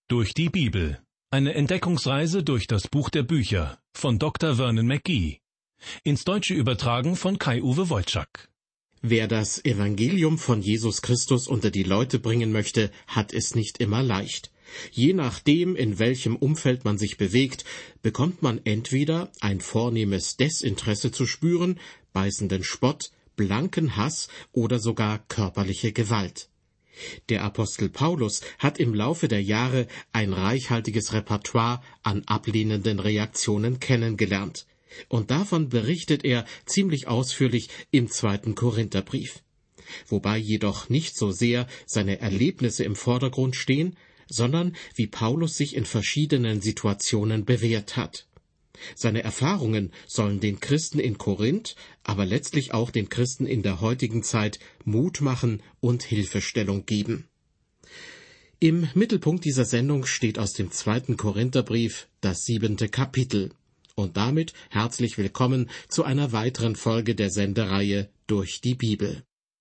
Durch die Bibel. Eine Entdeckungsreise durch das Buch der Bücher von Dr. Vernon McGee. Ins Deutsche übertragen von Kai-Uwe Wojczak. Wer das Evangelium von Jesus Christus unter die Leute bringen möchte, hat es nicht immer leicht. Je nachdem, in welchem Umfeld man sich bewegt, bekommt man entweder ein vornehmes Desinteresse zu spüren, beißenden Spott, blanken Hass oder sogar körperliche Gewalt. Der Apostel Paulus hat im Laufe der Jahre ein reichhaltiges Repertoire an ablehnenden Reaktionen kennengelernt. Und davon berichtet er ziemlich ausführlich im 2. Korintherbrief. Wobei jedoch nicht so sehr seine Erlebnisse im Vordergrund stehen, sondern wie Paulus sich in verschiedenen Situationen bewährt hat. Seine Erfahrungen sollen den Christen in Korinth, aber letztlich auch den Christen in der heutigen Zeit Mut machen und Hilfestellung geben. Im Mittelpunkt dieser Sendung steht aus dem 2. Korintherbrief das 7. Kapitel. Und damit herzlich willkommen zu einer weiteren Folge der Sendereihe Durch die Bibel.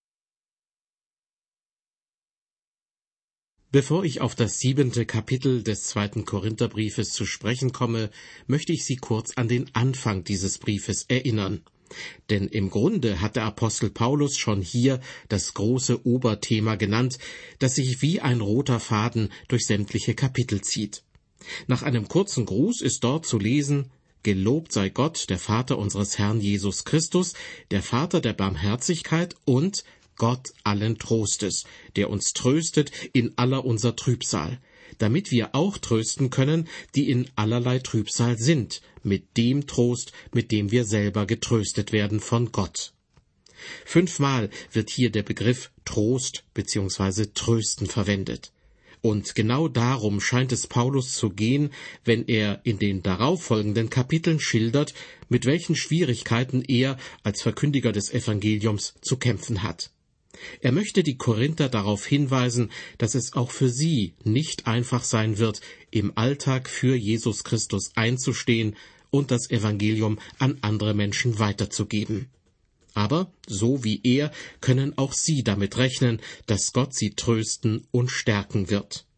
Bevor ich auf das 7. Kapitel des 2. Korintherbriefes zu sprechen komme, möchte ich Sie kurz an den Anfang dieses Briefes erinnern. Denn im Grunde hat der Apostel Paulus schon hier das große Oberthema genannt, das sich wie ein roter Faden durch sämtliche Kapitel zieht. Nach einem kurzen Gruß ist dort zu lesen: Gelobt sei Gott, der Vater unseres Herrn Jesus Christus, der Vater der Barmherzigkeit und Gott allen Trostes, der uns tröstet in aller unser Trübsal, damit wir auch trösten können, die in allerlei Trübsal sind, mit dem Trost, mit dem wir selber getröstet werden von Gott. 5-mal wird hier der Begriff Trost bzw. Trösten verwendet. Und genau darum scheint es Paulus zu gehen, wenn er in den darauffolgenden Kapiteln schildert, mit welchen Schwierigkeiten er als Verkündiger des Evangeliums zu kämpfen hat. Er möchte die Korinther darauf hinweisen, dass es auch für sie nicht einfach sein wird, im Alltag für Jesus Christus einzustehen und das Evangelium an andere Menschen weiterzugeben. Aber, so wie er, können auch sie damit rechnen, dass Gott sie trösten und stärken wird.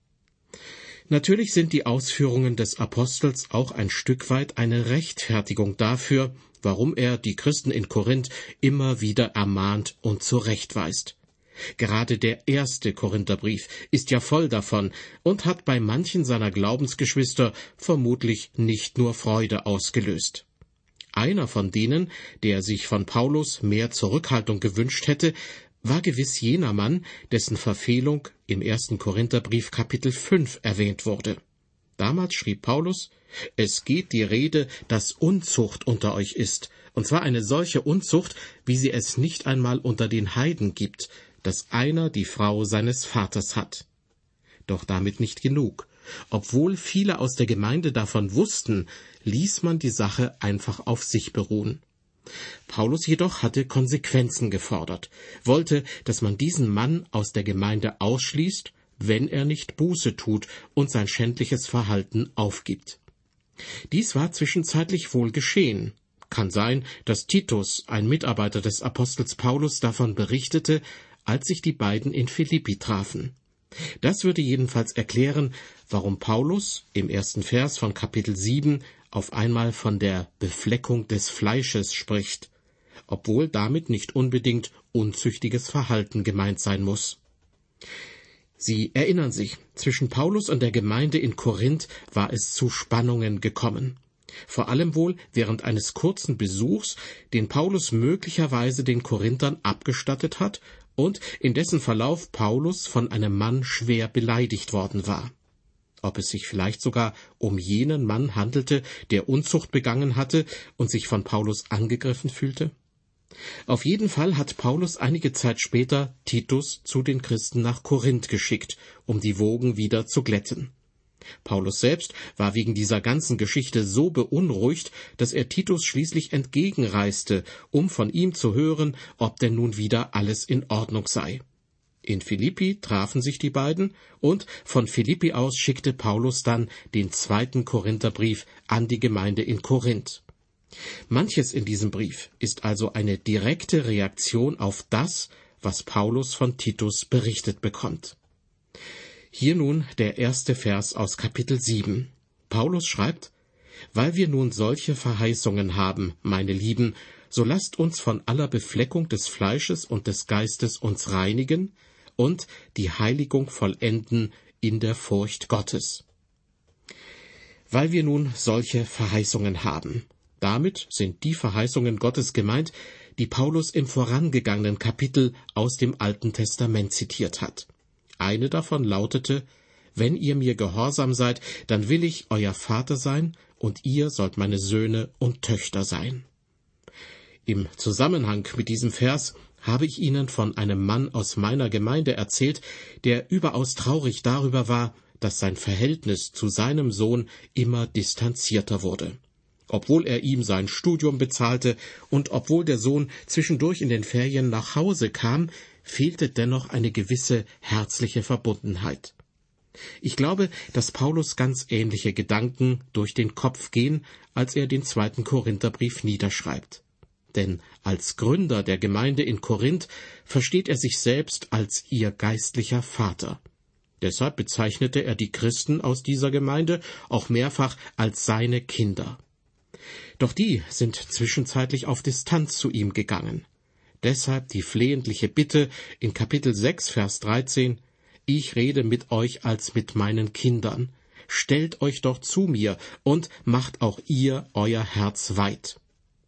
Natürlich sind die Ausführungen des Apostels auch ein Stück weit eine Rechtfertigung dafür, warum er die Christen in Korinth immer wieder ermahnt und zurechtweist. Gerade der 1. Korintherbrief ist ja voll davon und hat bei manchen seiner Glaubensgeschwister vermutlich nicht nur Freude ausgelöst. Einer von denen, der sich von Paulus mehr Zurückhaltung gewünscht hätte, war gewiss jener Mann, dessen Verfehlung im 1. Korintherbrief Kapitel 5 erwähnt wurde. Damals schrieb Paulus: Es geht die Rede, dass Unzucht unter euch ist, und zwar eine solche Unzucht, wie sie es nicht einmal unter den Heiden gibt, dass einer die Frau seines Vaters hat. Doch damit nicht genug. Obwohl viele aus der Gemeinde davon wussten, ließ man die Sache einfach auf sich beruhen. Paulus jedoch hatte Konsequenzen gefordert, wollte, dass man diesen Mann aus der Gemeinde ausschließt, wenn er nicht Buße tut und sein schändliches Verhalten aufgibt. Dies war zwischenzeitlich wohl geschehen. Kann sein, dass Titus, ein Mitarbeiter des Apostels Paulus, davon berichtete, als sich die beiden in Philippi trafen. Das würde jedenfalls erklären, warum Paulus im 1. Vers von Kapitel 7 auf einmal von der Befleckung des Fleisches spricht, obwohl damit nicht unbedingt unzüchtiges Verhalten gemeint sein muss. Sie erinnern sich, zwischen Paulus und der Gemeinde in Korinth war es zu Spannungen gekommen. Vor allem wohl während eines kurzen Besuchs, den Paulus möglicherweise den Korinthern abgestattet hat und in dessen Verlauf Paulus von einem Mann schwer beleidigt worden war. Ob es sich vielleicht sogar um jenen Mann handelte, der Unzucht begangen hatte und sich von Paulus angegriffen fühlte? Auf jeden Fall hat Paulus einige Zeit später Titus zu den Christen nach Korinth geschickt, um die Wogen wieder zu glätten. Paulus selbst war wegen dieser ganzen Geschichte so beunruhigt, dass er Titus schließlich entgegenreiste, um von ihm zu hören, ob denn nun wieder alles in Ordnung sei. In Philippi trafen sich die beiden, und von Philippi aus schickte Paulus dann den 2. Korintherbrief an die Gemeinde in Korinth. Manches in diesem Brief ist also eine direkte Reaktion auf das, was Paulus von Titus berichtet bekommt. Hier nun der erste Vers aus Kapitel 7. Paulus schreibt: Weil wir nun solche Verheißungen haben, meine Lieben, so lasst uns von aller Befleckung des Fleisches und des Geistes uns reinigen und die Heiligung vollenden in der Furcht Gottes. Weil wir nun solche Verheißungen haben. Damit sind die Verheißungen Gottes gemeint, die Paulus im vorangegangenen Kapitel aus dem Alten Testament zitiert hat. Eine davon lautete: Wenn ihr mir gehorsam seid, dann will ich euer Vater sein, und ihr sollt meine Söhne und Töchter sein. Im Zusammenhang mit diesem Vers habe ich Ihnen von einem Mann aus meiner Gemeinde erzählt, der überaus traurig darüber war, dass sein Verhältnis zu seinem Sohn immer distanzierter wurde. Obwohl er ihm sein Studium bezahlte und obwohl der Sohn zwischendurch in den Ferien nach Hause kam, fehlte dennoch eine gewisse herzliche Verbundenheit. Ich glaube, dass Paulus ganz ähnliche Gedanken durch den Kopf gehen, als er den 2. Korintherbrief niederschreibt. Denn als Gründer der Gemeinde in Korinth versteht er sich selbst als ihr geistlicher Vater. Deshalb bezeichnete er die Christen aus dieser Gemeinde auch mehrfach als seine Kinder. Doch die sind zwischenzeitlich auf Distanz zu ihm gegangen. Deshalb die flehentliche Bitte in Kapitel 6, Vers 13: Ich rede mit euch als mit meinen Kindern. Stellt euch doch zu mir und macht auch ihr euer Herz weit.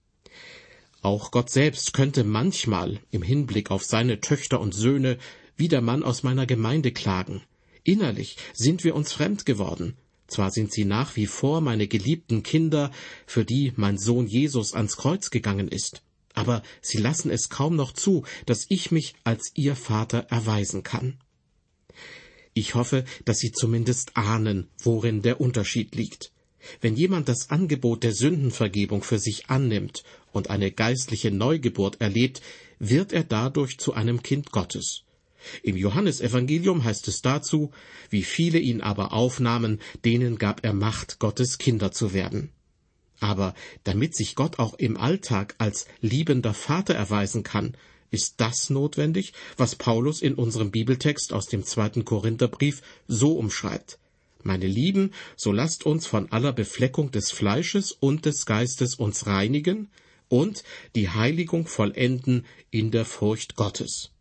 Auch Gott selbst könnte manchmal im Hinblick auf seine Töchter und Söhne wie der Mann aus meiner Gemeinde klagen. Innerlich sind wir uns fremd geworden. Zwar sind sie nach wie vor meine geliebten Kinder, für die mein Sohn Jesus ans Kreuz gegangen ist, aber sie lassen es kaum noch zu, dass ich mich als ihr Vater erweisen kann. Ich hoffe, dass Sie zumindest ahnen, worin der Unterschied liegt. Wenn jemand das Angebot der Sündenvergebung für sich annimmt und eine geistliche Neugeburt erlebt, wird er dadurch zu einem Kind Gottes. Im Johannesevangelium heißt es dazu: Wie viele ihn aber aufnahmen, denen gab er Macht, Gottes Kinder zu werden. Aber damit sich Gott auch im Alltag als liebender Vater erweisen kann, ist das notwendig, was Paulus in unserem Bibeltext aus dem 2. Korintherbrief so umschreibt: Meine Lieben, so lasst uns von aller Befleckung des Fleisches und des Geistes uns reinigen und die Heiligung vollenden in der Furcht Gottes.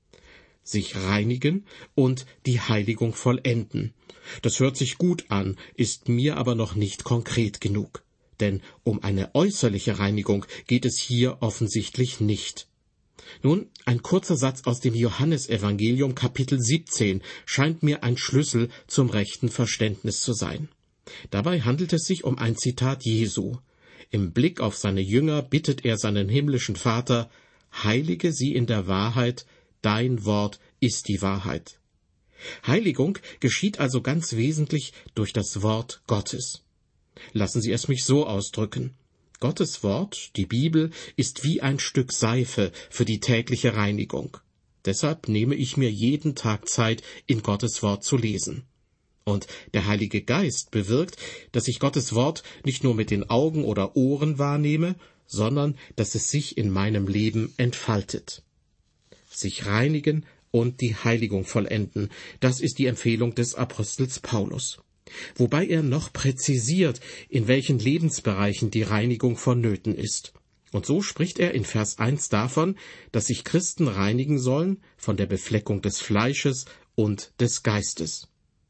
Sich reinigen und die Heiligung vollenden. Das hört sich gut an, ist mir aber noch nicht konkret genug. Denn um eine äußerliche Reinigung geht es hier offensichtlich nicht. Nun, ein kurzer Satz aus dem Johannesevangelium Kapitel 17 scheint mir ein Schlüssel zum rechten Verständnis zu sein. Dabei handelt es sich um ein Zitat Jesu. Im Blick auf seine Jünger bittet er seinen himmlischen Vater: Heilige sie in der Wahrheit, dein Wort ist die Wahrheit. Heiligung geschieht also ganz wesentlich durch das Wort Gottes. Lassen Sie es mich so ausdrücken: Gottes Wort, die Bibel, ist wie ein Stück Seife für die tägliche Reinigung. Deshalb nehme ich mir jeden Tag Zeit, in Gottes Wort zu lesen. Und der Heilige Geist bewirkt, dass ich Gottes Wort nicht nur mit den Augen oder Ohren wahrnehme, sondern dass es sich in meinem Leben entfaltet. Sich reinigen und die Heiligung vollenden, das ist die Empfehlung des Apostels Paulus. Wobei er noch präzisiert, in welchen Lebensbereichen die Reinigung vonnöten ist. Und so spricht er in Vers 1 davon, dass sich Christen reinigen sollen von der Befleckung des Fleisches und des Geistes.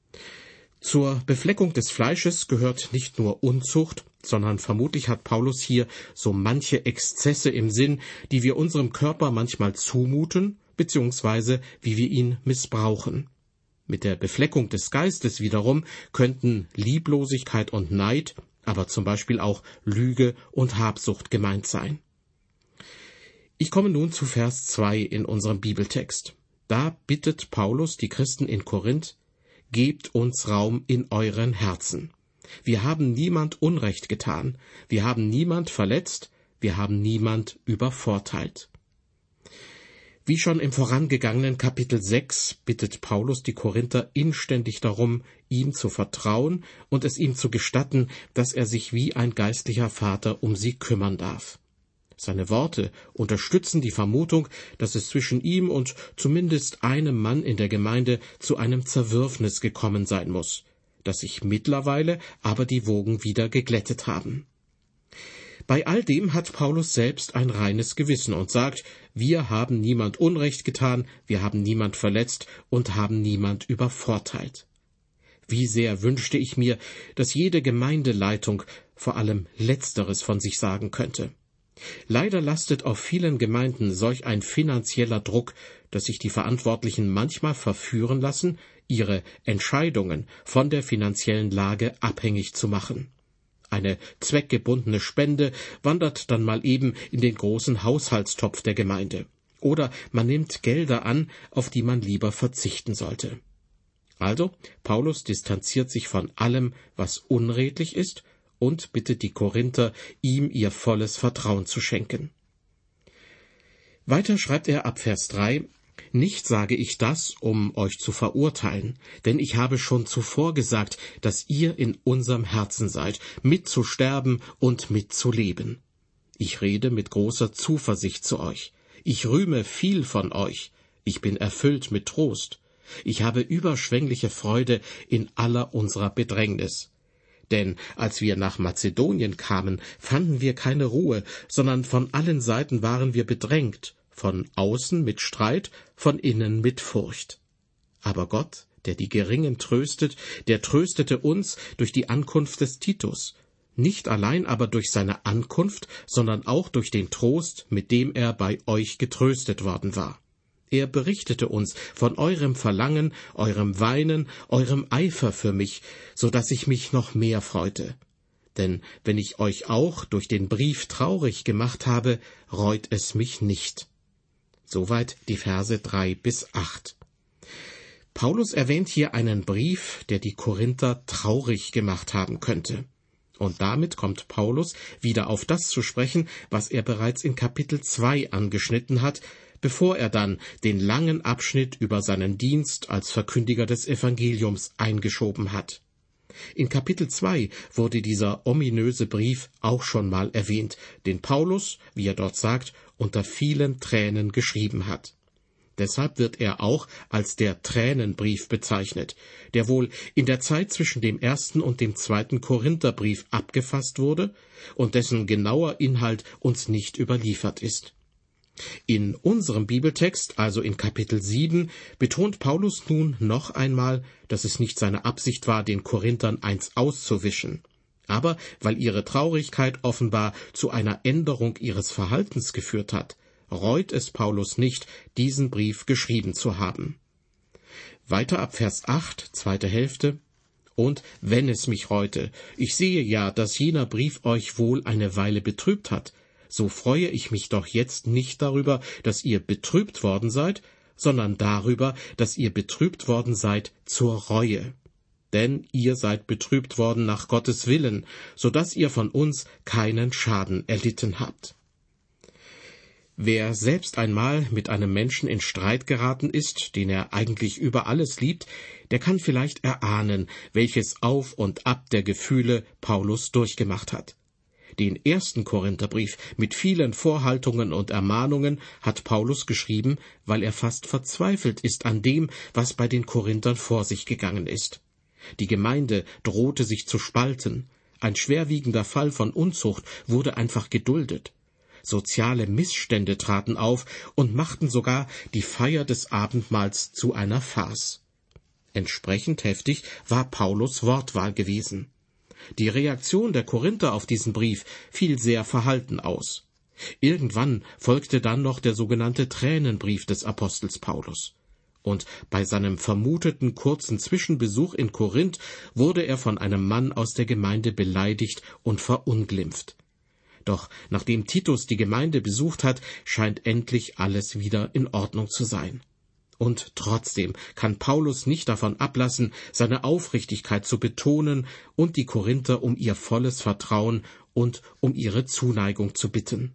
Zur Befleckung des Fleisches gehört nicht nur Unzucht, sondern vermutlich hat Paulus hier so manche Exzesse im Sinn, die wir unserem Körper manchmal zumuten, beziehungsweise wie wir ihn missbrauchen. Mit der Befleckung des Geistes wiederum könnten Lieblosigkeit und Neid, aber zum Beispiel auch Lüge und Habsucht gemeint sein. Ich komme nun zu Vers 2 in unserem Bibeltext. Da bittet Paulus die Christen in Korinth: Gebt uns Raum in euren Herzen. Wir haben niemand Unrecht getan, wir haben niemand verletzt, wir haben niemand übervorteilt. Wie schon im vorangegangenen Kapitel 6 bittet Paulus die Korinther inständig darum, ihm zu vertrauen und es ihm zu gestatten, dass er sich wie ein geistlicher Vater um sie kümmern darf. Seine Worte unterstützen die Vermutung, dass es zwischen ihm und zumindest einem Mann in der Gemeinde zu einem Zerwürfnis gekommen sein muss, dass sich mittlerweile aber die Wogen wieder geglättet haben. Bei all dem hat Paulus selbst ein reines Gewissen und sagt, wir haben niemand Unrecht getan, wir haben niemand verletzt und haben niemand übervorteilt. Wie sehr wünschte ich mir, dass jede Gemeindeleitung vor allem Letzteres von sich sagen könnte. Leider lastet auf vielen Gemeinden solch ein finanzieller Druck, dass sich die Verantwortlichen manchmal verführen lassen, ihre Entscheidungen von der finanziellen Lage abhängig zu machen. Eine zweckgebundene Spende wandert dann mal eben in den großen Haushaltstopf der Gemeinde. Oder man nimmt Gelder an, auf die man lieber verzichten sollte. Also, Paulus distanziert sich von allem, was unredlich ist, und bittet die Korinther, ihm ihr volles Vertrauen zu schenken. Weiter schreibt er ab Vers 3, »Nicht sage ich das, um euch zu verurteilen, denn ich habe schon zuvor gesagt, dass ihr in unserem Herzen seid, mitzusterben und mitzuleben. Ich rede mit großer Zuversicht zu euch. Ich rühme viel von euch. Ich bin erfüllt mit Trost. Ich habe überschwängliche Freude in aller unserer Bedrängnis. Denn als wir nach Mazedonien kamen, fanden wir keine Ruhe, sondern von allen Seiten waren wir bedrängt, von außen mit Streit, von innen mit Furcht. Aber Gott, der die Geringen tröstet, der tröstete uns durch die Ankunft des Titus, nicht allein aber durch seine Ankunft, sondern auch durch den Trost, mit dem er bei euch getröstet worden war. Er berichtete uns von eurem Verlangen, eurem Weinen, eurem Eifer für mich, so dass ich mich noch mehr freute. Denn wenn ich euch auch durch den Brief traurig gemacht habe, reut es mich nicht.« Soweit die Verse 3-8. Paulus erwähnt hier einen Brief, der die Korinther traurig gemacht haben könnte. Und damit kommt Paulus wieder auf das zu sprechen, was er bereits in Kapitel 2 angeschnitten hat, bevor er dann den langen Abschnitt über seinen Dienst als Verkündiger des Evangeliums eingeschoben hat. In Kapitel 2 wurde dieser ominöse Brief auch schon mal erwähnt, den Paulus, wie er dort sagt, unter vielen Tränen geschrieben hat. Deshalb wird er auch als der Tränenbrief bezeichnet, der wohl in der Zeit zwischen dem 1. und dem 2. Korintherbrief abgefasst wurde und dessen genauer Inhalt uns nicht überliefert ist. In unserem Bibeltext, also in Kapitel 7, betont Paulus nun noch einmal, dass es nicht seine Absicht war, den Korinthern eins auszuwischen. Aber weil ihre Traurigkeit offenbar zu einer Änderung ihres Verhaltens geführt hat, reut es Paulus nicht, diesen Brief geschrieben zu haben. Weiter ab Vers 8, zweite Hälfte. »Und wenn es mich reute, ich sehe ja, dass jener Brief euch wohl eine Weile betrübt hat, so freue ich mich doch jetzt nicht darüber, dass ihr betrübt worden seid, sondern darüber, dass ihr betrübt worden seid zur Reue. Denn ihr seid betrübt worden nach Gottes Willen, so dass ihr von uns keinen Schaden erlitten habt.« Wer selbst einmal mit einem Menschen in Streit geraten ist, den er eigentlich über alles liebt, der kann vielleicht erahnen, welches Auf und Ab der Gefühle Paulus durchgemacht hat. Den 1. Korintherbrief mit vielen Vorhaltungen und Ermahnungen hat Paulus geschrieben, weil er fast verzweifelt ist an dem, was bei den Korinthern vor sich gegangen ist. Die Gemeinde drohte sich zu spalten. Ein schwerwiegender Fall von Unzucht wurde einfach geduldet. Soziale Missstände traten auf und machten sogar die Feier des Abendmahls zu einer Farce. Entsprechend heftig war Paulus' Wortwahl gewesen. Die Reaktion der Korinther auf diesen Brief fiel sehr verhalten aus. Irgendwann folgte dann noch der sogenannte Tränenbrief des Apostels Paulus. Und bei seinem vermuteten kurzen Zwischenbesuch in Korinth wurde er von einem Mann aus der Gemeinde beleidigt und verunglimpft. Doch nachdem Titus die Gemeinde besucht hat, scheint endlich alles wieder in Ordnung zu sein. Und trotzdem kann Paulus nicht davon ablassen, seine Aufrichtigkeit zu betonen und die Korinther um ihr volles Vertrauen und um ihre Zuneigung zu bitten.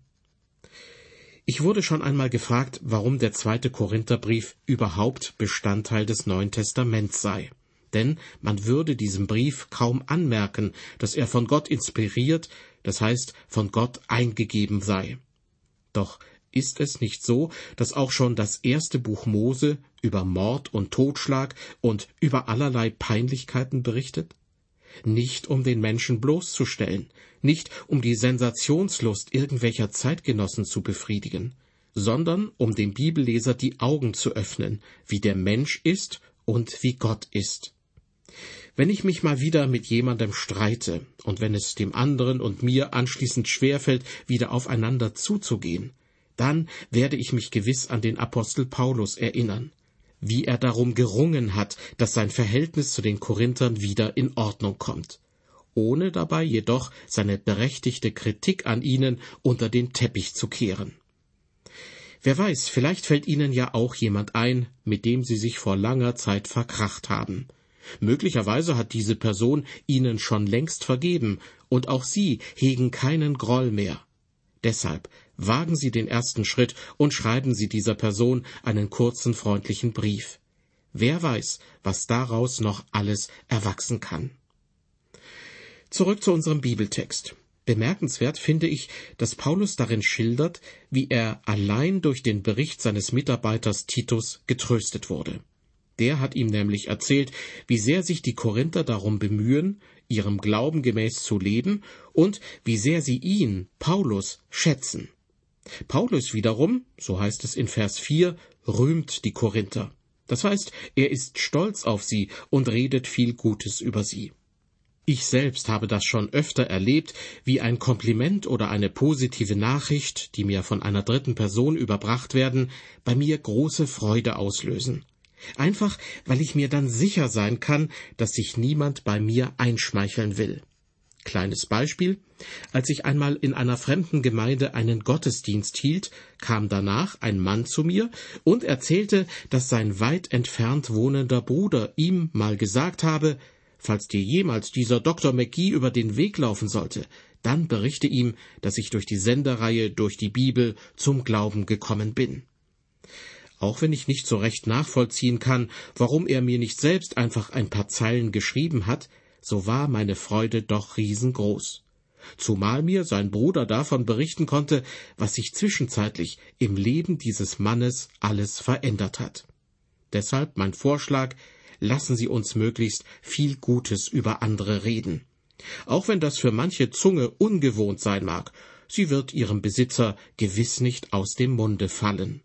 Ich wurde schon einmal gefragt, warum der 2. Korintherbrief überhaupt Bestandteil des Neuen Testaments sei. Denn man würde diesem Brief kaum anmerken, dass er von Gott inspiriert, das heißt von Gott eingegeben sei. Doch ist es nicht so, dass auch schon das erste Buch Mose über Mord und Totschlag und über allerlei Peinlichkeiten berichtet? Nicht um den Menschen bloßzustellen, nicht um die Sensationslust irgendwelcher Zeitgenossen zu befriedigen, sondern um dem Bibelleser die Augen zu öffnen, wie der Mensch ist und wie Gott ist. Wenn ich mich mal wieder mit jemandem streite und wenn es dem anderen und mir anschließend schwerfällt, wieder aufeinander zuzugehen, dann werde ich mich gewiss an den Apostel Paulus erinnern, wie er darum gerungen hat, dass sein Verhältnis zu den Korinthern wieder in Ordnung kommt, ohne dabei jedoch seine berechtigte Kritik an ihnen unter den Teppich zu kehren. Wer weiß, vielleicht fällt Ihnen ja auch jemand ein, mit dem Sie sich vor langer Zeit verkracht haben. Möglicherweise hat diese Person Ihnen schon längst vergeben, und auch Sie hegen keinen Groll mehr. Deshalb wagen Sie den ersten Schritt und schreiben Sie dieser Person einen kurzen, freundlichen Brief. Wer weiß, was daraus noch alles erwachsen kann. Zurück zu unserem Bibeltext. Bemerkenswert finde ich, dass Paulus darin schildert, wie er allein durch den Bericht seines Mitarbeiters Titus getröstet wurde. Der hat ihm nämlich erzählt, wie sehr sich die Korinther darum bemühen, ihrem Glauben gemäß zu leben und wie sehr sie ihn, Paulus, schätzen. Paulus wiederum, so heißt es in Vers 4, rühmt die Korinther. Das heißt, er ist stolz auf sie und redet viel Gutes über sie. Ich selbst habe das schon öfter erlebt, wie ein Kompliment oder eine positive Nachricht, die mir von einer dritten Person überbracht werden, bei mir große Freude auslösen. Einfach, weil ich mir dann sicher sein kann, dass sich niemand bei mir einschmeicheln will. Kleines Beispiel: Als ich einmal in einer fremden Gemeinde einen Gottesdienst hielt, kam danach ein Mann zu mir und erzählte, dass sein weit entfernt wohnender Bruder ihm mal gesagt habe: Falls dir jemals dieser Dr. McGee über den Weg laufen sollte, dann berichte ihm, dass ich durch die Sendereihe durch die Bibel zum Glauben gekommen bin. Auch wenn ich nicht so recht nachvollziehen kann, warum er mir nicht selbst einfach ein paar Zeilen geschrieben hat, so war meine Freude doch riesengroß. Zumal mir sein Bruder davon berichten konnte, was sich zwischenzeitlich im Leben dieses Mannes alles verändert hat. Deshalb mein Vorschlag: Lassen Sie uns möglichst viel Gutes über andere reden. Auch wenn das für manche Zunge ungewohnt sein mag, sie wird ihrem Besitzer gewiss nicht aus dem Munde fallen.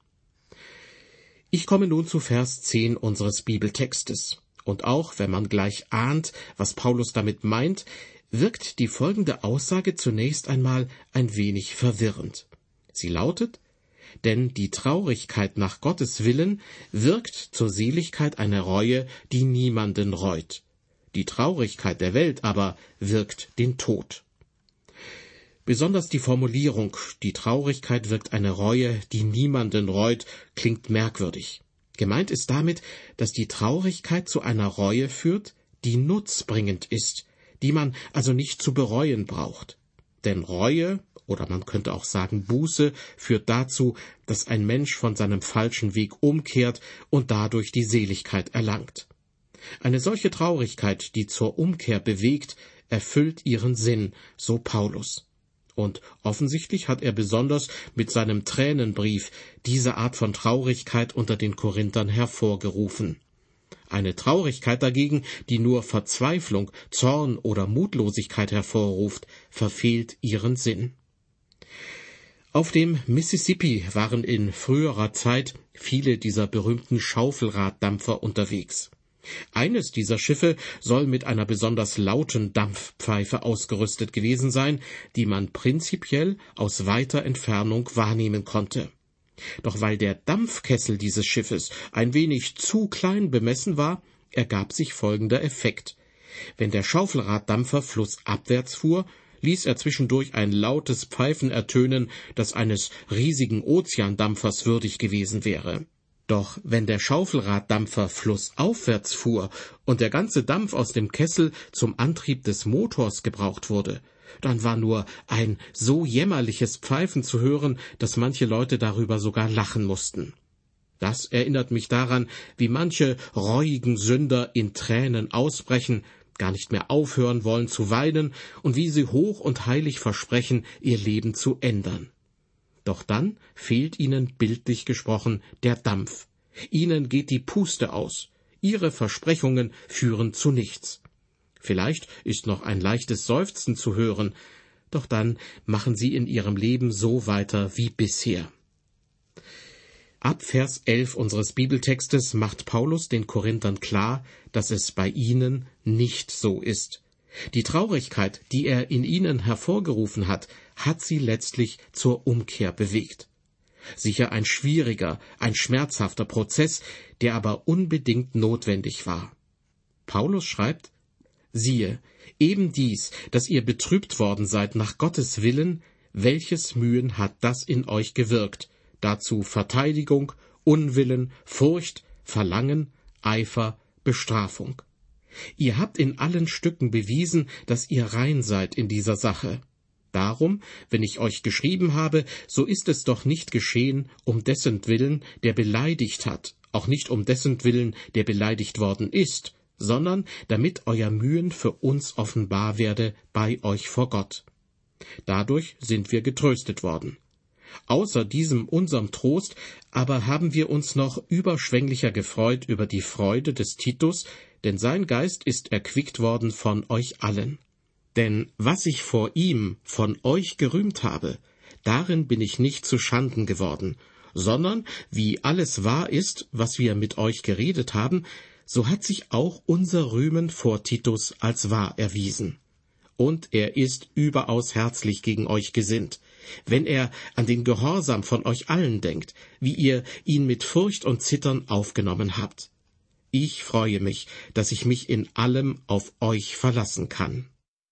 Ich komme nun zu Vers 10 unseres Bibeltextes. Und auch wenn man gleich ahnt, was Paulus damit meint, wirkt die folgende Aussage zunächst einmal ein wenig verwirrend. Sie lautet: Denn die Traurigkeit nach Gottes Willen wirkt zur Seligkeit eine Reue, die niemanden reut. Die Traurigkeit der Welt aber wirkt den Tod. Besonders die Formulierung, die Traurigkeit wirkt eine Reue, die niemanden reut, klingt merkwürdig. Gemeint ist damit, dass die Traurigkeit zu einer Reue führt, die nutzbringend ist, die man also nicht zu bereuen braucht. Denn Reue, oder man könnte auch sagen Buße, führt dazu, dass ein Mensch von seinem falschen Weg umkehrt und dadurch die Seligkeit erlangt. Eine solche Traurigkeit, die zur Umkehr bewegt, erfüllt ihren Sinn, so Paulus. Und offensichtlich hat er besonders mit seinem Tränenbrief diese Art von Traurigkeit unter den Korinthern hervorgerufen. Eine Traurigkeit dagegen, die nur Verzweiflung, Zorn oder Mutlosigkeit hervorruft, verfehlt ihren Sinn. Auf dem Mississippi waren in früherer Zeit viele dieser berühmten Schaufelraddampfer unterwegs. Eines dieser Schiffe soll mit einer besonders lauten Dampfpfeife ausgerüstet gewesen sein, die man prinzipiell aus weiter Entfernung wahrnehmen konnte. Doch weil der Dampfkessel dieses Schiffes ein wenig zu klein bemessen war, ergab sich folgender Effekt. Wenn der Schaufelraddampfer flussabwärts fuhr, ließ er zwischendurch ein lautes Pfeifen ertönen, das eines riesigen Ozeandampfers würdig gewesen wäre. Doch wenn der Schaufelraddampfer flussaufwärts fuhr und der ganze Dampf aus dem Kessel zum Antrieb des Motors gebraucht wurde, dann war nur ein so jämmerliches Pfeifen zu hören, dass manche Leute darüber sogar lachen mussten. Das erinnert mich daran, wie manche reuigen Sünder in Tränen ausbrechen, gar nicht mehr aufhören wollen zu weinen und wie sie hoch und heilig versprechen, ihr Leben zu ändern. Doch dann fehlt ihnen, bildlich gesprochen, der Dampf. Ihnen geht die Puste aus. Ihre Versprechungen führen zu nichts. Vielleicht ist noch ein leichtes Seufzen zu hören, doch dann machen sie in ihrem Leben so weiter wie bisher. Ab Vers 11 unseres Bibeltextes macht Paulus den Korinthern klar, dass es bei ihnen nicht so ist. Die Traurigkeit, die er in ihnen hervorgerufen hat, hat sie letztlich zur Umkehr bewegt. Sicher ein schwieriger, ein schmerzhafter Prozess, der aber unbedingt notwendig war. Paulus schreibt: Siehe, eben dies, dass ihr betrübt worden seid nach Gottes Willen, welches Mühen hat das in euch gewirkt, dazu Verteidigung, Unwillen, Furcht, Verlangen, Eifer, Bestrafung. Ihr habt in allen Stücken bewiesen, dass ihr rein seid in dieser Sache. Darum, wenn ich euch geschrieben habe, so ist es doch nicht geschehen, um dessentwillen, der beleidigt hat, auch nicht um dessentwillen, der beleidigt worden ist, sondern damit euer Mühen für uns offenbar werde bei euch vor Gott. Dadurch sind wir getröstet worden. Außer diesem unserem Trost aber haben wir uns noch überschwänglicher gefreut über die Freude des Titus, denn sein Geist ist erquickt worden von euch allen. Denn was ich vor ihm von euch gerühmt habe, darin bin ich nicht zu Schanden geworden, sondern, wie alles wahr ist, was wir mit euch geredet haben, so hat sich auch unser Rühmen vor Titus als wahr erwiesen. Und er ist überaus herzlich gegen euch gesinnt, wenn er an den Gehorsam von euch allen denkt, wie ihr ihn mit Furcht und Zittern aufgenommen habt. Ich freue mich, dass ich mich in allem auf euch verlassen kann.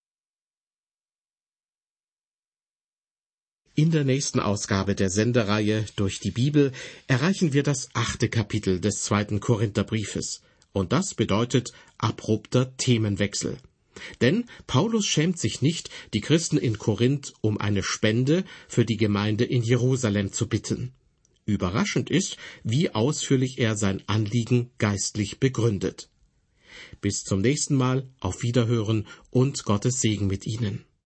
In der nächsten Ausgabe der Sendereihe Durch die Bibel erreichen wir das 8. Kapitel des 2. Korintherbriefes. Und das bedeutet abrupter Themenwechsel. Denn Paulus schämt sich nicht, die Christen in Korinth um eine Spende für die Gemeinde in Jerusalem zu bitten. Überraschend ist, wie ausführlich er sein Anliegen geistlich begründet. Bis zum nächsten Mal, auf Wiederhören und Gottes Segen mit Ihnen.